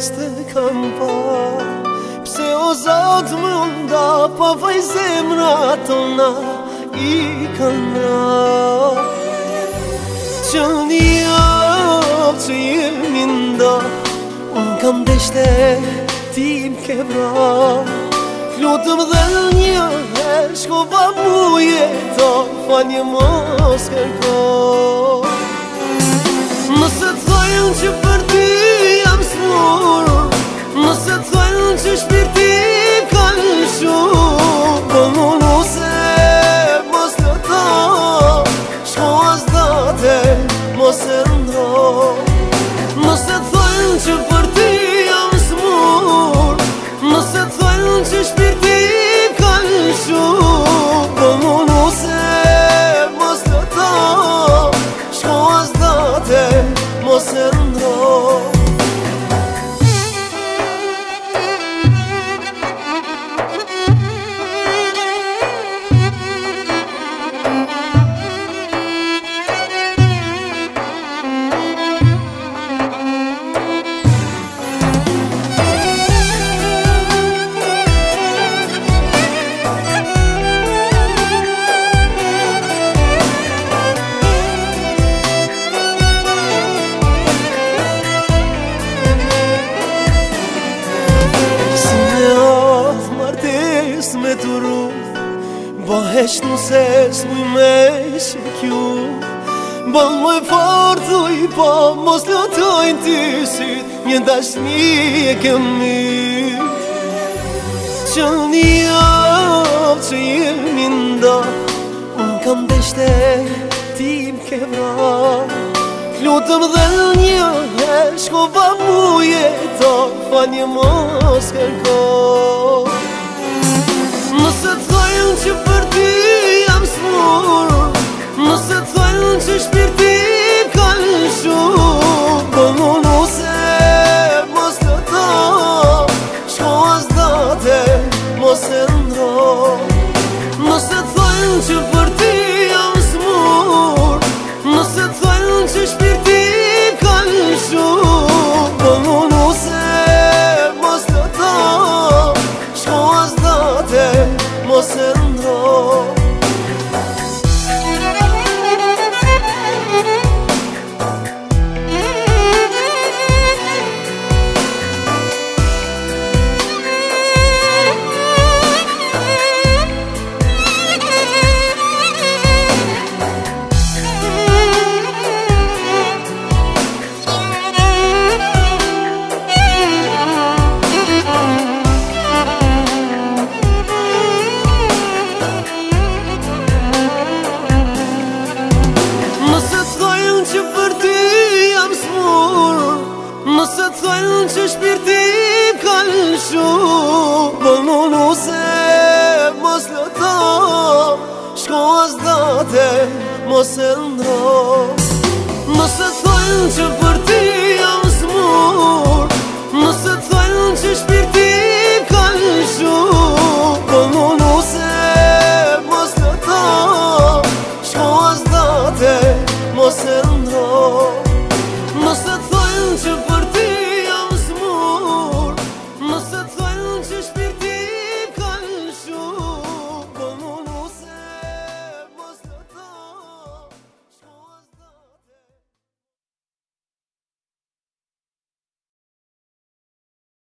s'te kam pa. Pse o Zot më nda, pa vaj zemra tona i kanë. Që një javë që jemi nda, unë kam deshte ti m'ke vra. Lutëm dhe një herë shkova mu jeto, falje mos kërko. Nëse t'thojnë që për ti jam smur, nëse t'thojnë që shpirti ka lëshu, po munu se mos lëto, shko as date mos e ndro. Nëse t'thojnë që për ti jam smur, nëse t'thojnë që shpirti ka lëshu, po munu se mos lëto, shko as date mos e ndro. Me të rrugë, bëhesh nëse s'muj me shekju. Bëll më fortu i po, mos lotojnë ty syt, një dashni e kemi. Që një javë që jemi nda, unë kam deshte ti m'ke vra. Lutëm dhe një herë shkova mu jeto, falje mos kërko. Nëse t'thojnë që për ti jam smur, nëse t'thojnë që shpirti ka lëshu, po munu se mos lëto, shko as date mos e ndro. Nëse t'thojnë që për ti jam smur, nëse t'thojnë që shpirti ka lëshu, po munu se mos lëto, shko as date mos e ndro. Që për ti jam smur, nëse t'thojnë që shpirti ka lëshu, po munu se mos lëto, shko as date mos e ndro. Nëse t'thojnë që